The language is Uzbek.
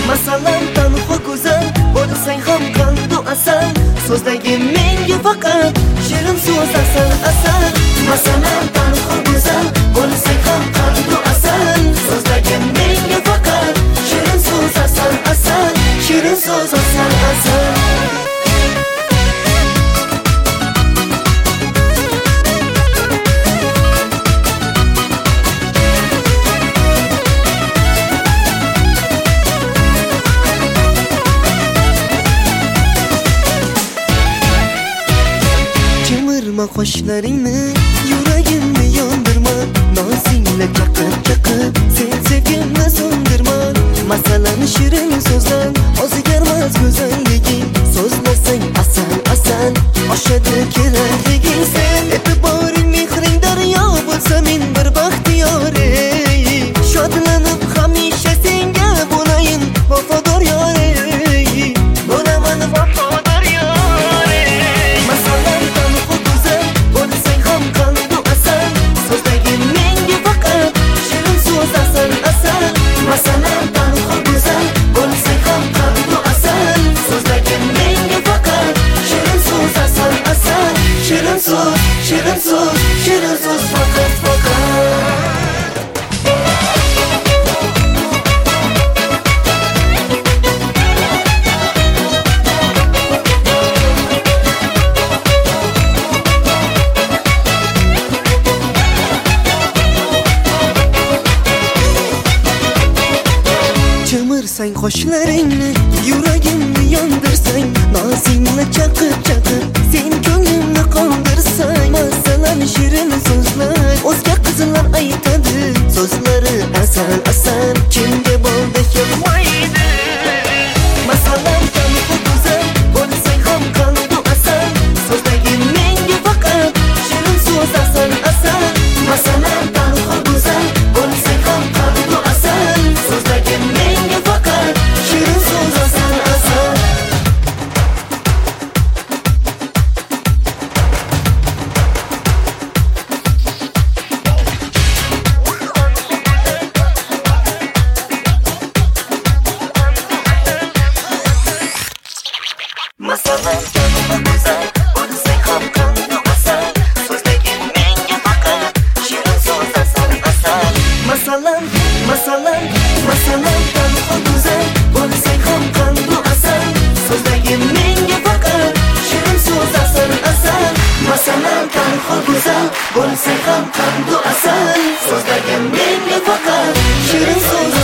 Masalan tanho go'zal bo'lsang ham qandu asal, so'zdagi menga faqat shirin so'z asal asal. Masalan tanho go'zal bo'lsang ham qandu asal, so'zdagi menga faqat shirin so'z asal asal, shirin so'z asal asal. Qoshlaringni yuragimni yondirma, nozingni chaqib chaqib sen sevgimni so'ndirma. Masalan shirin so'zdan o'zgarmas go'zalliging, so'zlasang asal asal oshadi kelarliging. Sen e'tiboring mehring daryo bo'lsa men bir baxtiyor ey, shodlanib hamisha senga bo'layin vafodor yor ey, bo'laman vafodor yor ey. Masalan tanho go'zal bo'lsang ham qandu asal, so'zdagi menga faqat shirin so'z asal asal. Masalan tanho go'zal bo'lsang ham qandu asal, so'zdagi menga faqat shirin so'z asal asal, shirin so'z, shirin so'z, shirin so'z faqat faqat. Chimirsang qoshlaringni yuragimni yondirsang, nozingni chaqib chaqib sen ko'nglimni qondirsang. Masalan shirin so'zlar o'zga qizlar aytadi, so'zlari asal asal kimga bo'ldi yoqmaydi. Masalan tanho go'zal bo'lsang ham qandu asal, so'zdagi menga faqat shirin so'z asal asal. Masalan tanho go'zal bo'lsang ham qandu asal, so'zdagi menga faqat shirin so'z asal asal. Masalan tanho go'zal bo'lsang ham qandu asal, so'zdagi menga faqat shirin so'z asal asal. Masalan tanho go'zal bo'lsang ham qandu asal, so'zdagi menga faqat shirin so'z asal asal. Masalan tanho go'zal bo'lsang ham qandu asal, so'zdagi menga faqat shirin so'z